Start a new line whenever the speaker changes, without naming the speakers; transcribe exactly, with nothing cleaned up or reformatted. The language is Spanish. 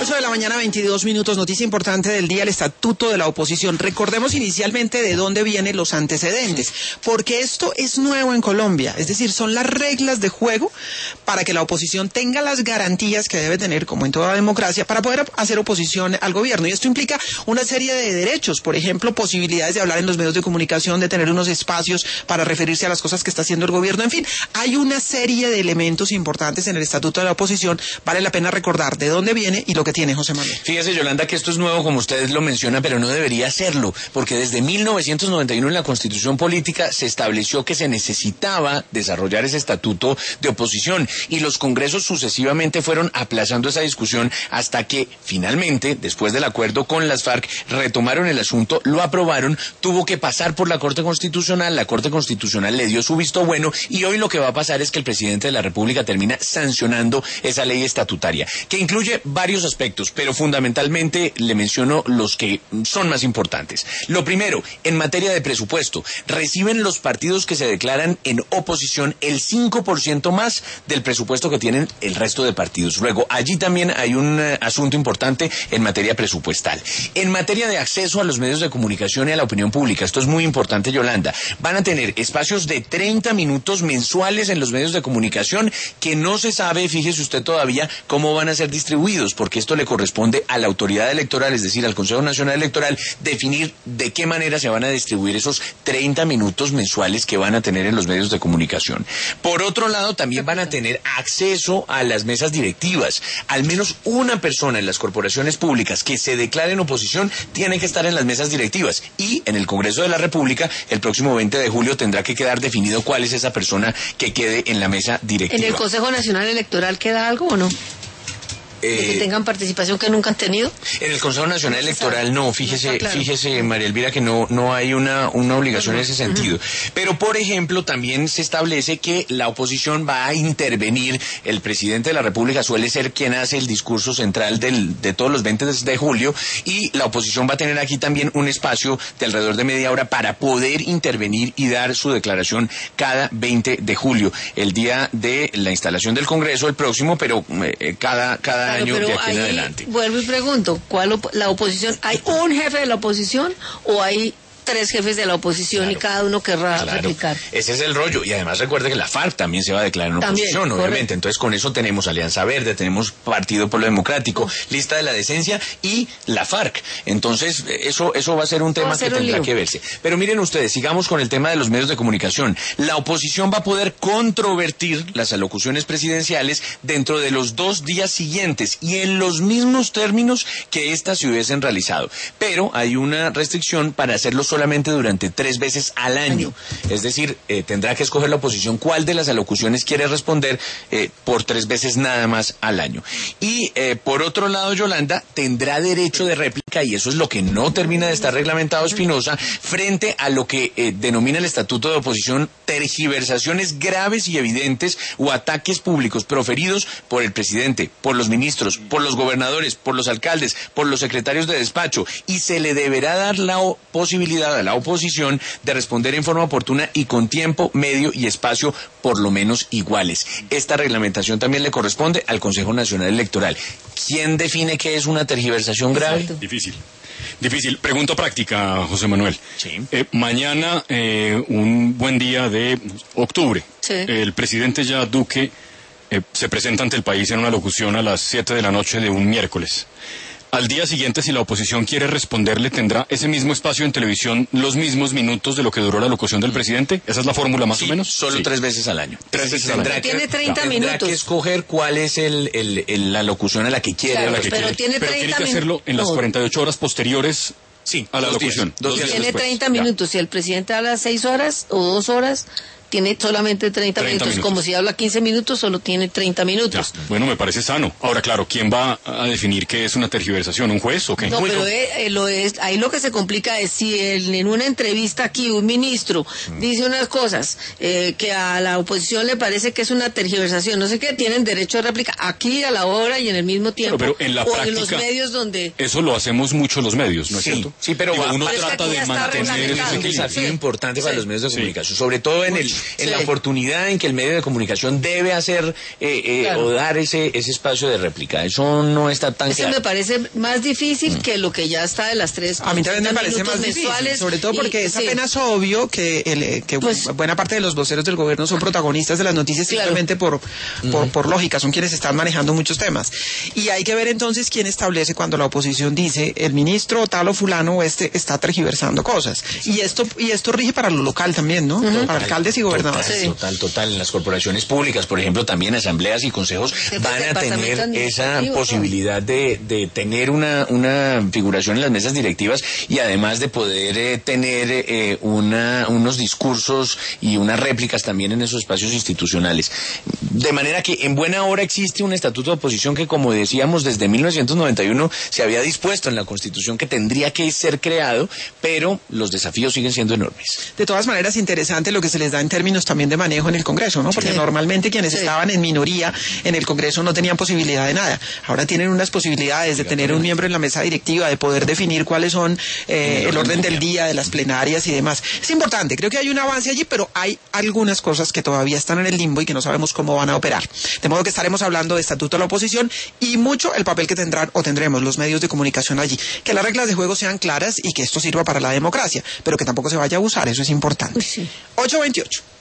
ocho de la mañana, veintidós minutos, noticia importante del día, el estatuto de la oposición. Recordemos inicialmente de dónde vienen los antecedentes, porque esto es nuevo en Colombia, es decir, son las reglas de juego para que la oposición tenga las garantías que debe tener, como en toda democracia, para poder hacer oposición al gobierno. Y esto implica una serie de derechos, por ejemplo, posibilidades de hablar en los medios de comunicación, de tener unos espacios para referirse a las cosas que está haciendo el gobierno, en fin, hay una serie de elementos importantes en el estatuto de la oposición. Vale la pena recordar de dónde viene y lo que tiene José Manuel.
Fíjese, Yolanda, que esto es nuevo, como ustedes lo mencionan, pero no debería serlo, porque desde mil novecientos noventa y uno en la Constitución Política se estableció que se necesitaba desarrollar ese estatuto de oposición, y los congresos sucesivamente fueron aplazando esa discusión hasta que finalmente, después del acuerdo con las FARC, retomaron el asunto, lo aprobaron, tuvo que pasar por la Corte Constitucional, la Corte Constitucional le dio su visto bueno, y hoy lo que va a pasar es que el presidente de la República termina sancionando esa ley estatutaria, que incluye varios aspectos, pero fundamentalmente le menciono los que son más importantes. Lo primero, en materia de presupuesto, reciben los partidos que se declaran en oposición el cinco por ciento más del presupuesto que tienen el resto de partidos. Luego, allí también hay un uh, asunto importante en materia presupuestal. En materia de acceso a los medios de comunicación y a la opinión pública, esto es muy importante, Yolanda, van a tener espacios de treinta minutos mensuales en los medios de comunicación que no se sabe, fíjese usted todavía, cómo van a ser distribuidos, porque esto le corresponde a la autoridad electoral, es decir, al Consejo Nacional Electoral, definir de qué manera se van a distribuir esos treinta minutos mensuales que van a tener en los medios de comunicación. Por otro lado, también van a tener acceso a las mesas directivas. Al menos una persona en las corporaciones públicas que se declare en oposición tiene que estar en las mesas directivas, y en el Congreso de la República el próximo veinte de julio tendrá que quedar definido cuál es esa persona que quede en la mesa directiva.
¿En el Consejo Nacional Electoral queda algo o no? Eh, que tengan participación que nunca han tenido.
En el Consejo Nacional Electoral no, fíjese, no claro. fíjese María Elvira, que no, no hay una, una obligación uh-huh. en ese sentido. Uh-huh. Pero, por ejemplo, también se establece que la oposición va a intervenir. El presidente de la República suele ser quien hace el discurso central del, de todos los veinte de julio, y la oposición va a tener aquí también un espacio de alrededor de media hora para poder intervenir y dar su declaración cada veinte de julio, el día de la instalación del Congreso, el próximo, pero eh, cada, cada
Claro,
año
pero
de aquí
ahí,
en adelante.
Vuelvo y pregunto, ¿cuál op- la oposición? ¿Hay un jefe de la oposición o hay tres jefes de la oposición, claro, y cada uno querrá claro. replicar?
Ese es el rollo, y además recuerde que la FARC también se va a declarar en también, oposición, correcto. Obviamente. Entonces con eso tenemos Alianza Verde, tenemos Partido Pueblo Democrático, oh. Lista de la Decencia y la FARC. Entonces eso eso va a ser un tema que tendrá lío. que verse. Pero miren ustedes, sigamos con el tema de los medios de comunicación. La oposición va a poder controvertir las alocuciones presidenciales dentro de los dos días siguientes y en los mismos términos que éstas se hubiesen realizado. Pero hay una restricción para hacerlo solamente durante tres veces al año. Es decir, eh, tendrá que escoger la oposición cuál de las alocuciones quiere responder eh, por tres veces nada más al año. Y eh, por otro lado, Yolanda, tendrá derecho de réplica, y eso es lo que no termina de estar reglamentado, Espinosa, frente a lo que eh, denomina el Estatuto de Oposición tergiversaciones graves y evidentes o ataques públicos proferidos por el presidente, por los ministros, por los gobernadores, por los alcaldes, por los secretarios de despacho, y se le deberá dar la posibilidad a la oposición de responder en forma oportuna y con tiempo, medio y espacio por lo menos iguales. Esta reglamentación también le corresponde al Consejo Nacional Electoral. ¿Quién define qué es una tergiversación grave?
Exacto. Difícil. Difícil. Pregunta práctica, José Manuel.
Sí.
Eh, mañana, eh, un buen día de octubre,
sí.
el presidente ya Duque eh, se presenta ante el país en una locución a las siete de la noche de un miércoles. Al día siguiente, si la oposición quiere responderle, ¿tendrá ese mismo espacio en televisión los mismos minutos de lo que duró la locución del presidente? ¿Esa es la fórmula más
sí,
o menos?
Solo sí. tres veces al año.
Tres veces al año.
Tiene treinta
tendrá
minutos.
Tendrá que escoger cuál es el, el, el, la locución a la que quiere.
Claro,
la que
pero
quiere.
tiene
pero
treinta
tiene que hacerlo en las
no.
cuarenta y ocho horas posteriores
sí,
a la
dos
locución.
Días, dos días
tiene
después.
treinta
Ya.
minutos. Si el presidente habla seis horas o dos horas, tiene solamente treinta,
treinta
minutos.
minutos.
Como si habla quince minutos, solo tiene treinta minutos.
Ya. Bueno, me parece sano. Ahora, claro, ¿quién va a definir qué es una tergiversación? ¿Un juez o qué?
No,
Bueno.
pero eh, eh, lo es, ahí lo que se complica es si el, en una entrevista aquí un ministro mm. dice unas cosas eh, que a la oposición le parece que es una tergiversación, no sé qué, tienen derecho de réplica aquí a la hora y en el mismo tiempo.
Pero, pero en la
o
práctica,
en los medios donde...
Eso lo hacemos mucho los medios, ¿no es
sí,
cierto?
Sí, pero
Digo,
va,
uno
pero
trata
es que
de
aquí ya está
mantener ese
reglamentado.
es un
equilibrio.
desafío
Sí.
importante
Sí.
para los medios de
Sí.
comunicación, sobre todo en el en
Sí.
la oportunidad en que el medio de comunicación debe hacer eh, eh,
Claro.
o dar ese, ese espacio de réplica. Eso no está tan
Eso
claro.
me parece más difícil que lo que ya está de las tres.
A mí también me parece
minutos
más difícil,
mensuales
sobre todo porque
y-
es
sí.
apenas obvio que, el, eh, que
Pues-
buena parte de los voceros del gobierno son protagonistas de las noticias
Claro.
simplemente por, por, por lógica, son quienes están manejando muchos temas. Y hay que ver entonces quién establece cuando la oposición dice el ministro tal o fulano o este está tergiversando cosas. Y esto, y esto rige para lo local también, ¿no? Para alcaldes y gobernadores.
Total,
Sí.
total, total. En las corporaciones públicas, por ejemplo, también asambleas y consejos
El
van a
departamento
tener esa
administrativo,
posibilidad de, de tener una, una figuración en las mesas directivas y además de poder eh, tener eh, una, unos discursos y unas réplicas también en esos espacios institucionales. De manera que en buena hora existe un estatuto de oposición que, como decíamos, desde mil novecientos noventa y uno se había dispuesto en la Constitución que tendría que ser creado, pero los desafíos siguen siendo enormes.
De todas maneras, interesante lo que se les da en términos también de manejo en el Congreso, ¿no? Porque
Sí.
normalmente quienes
Sí.
estaban en minoría en el Congreso no tenían posibilidad de nada. Ahora tienen unas posibilidades de tener un miembro en la mesa directiva, de poder definir cuáles son eh, el orden del día, de las plenarias y demás. Es importante, creo que hay un avance allí, pero hay algunas cosas que todavía están en el limbo y que no sabemos cómo van a operar. De modo que estaremos hablando de estatuto de la oposición y mucho el papel que tendrán o tendremos los medios de comunicación allí. Que las reglas de juego sean claras y que esto sirva para la democracia, pero que tampoco se vaya a abusar, eso es importante.
Uy, sí.
ocho veintiocho.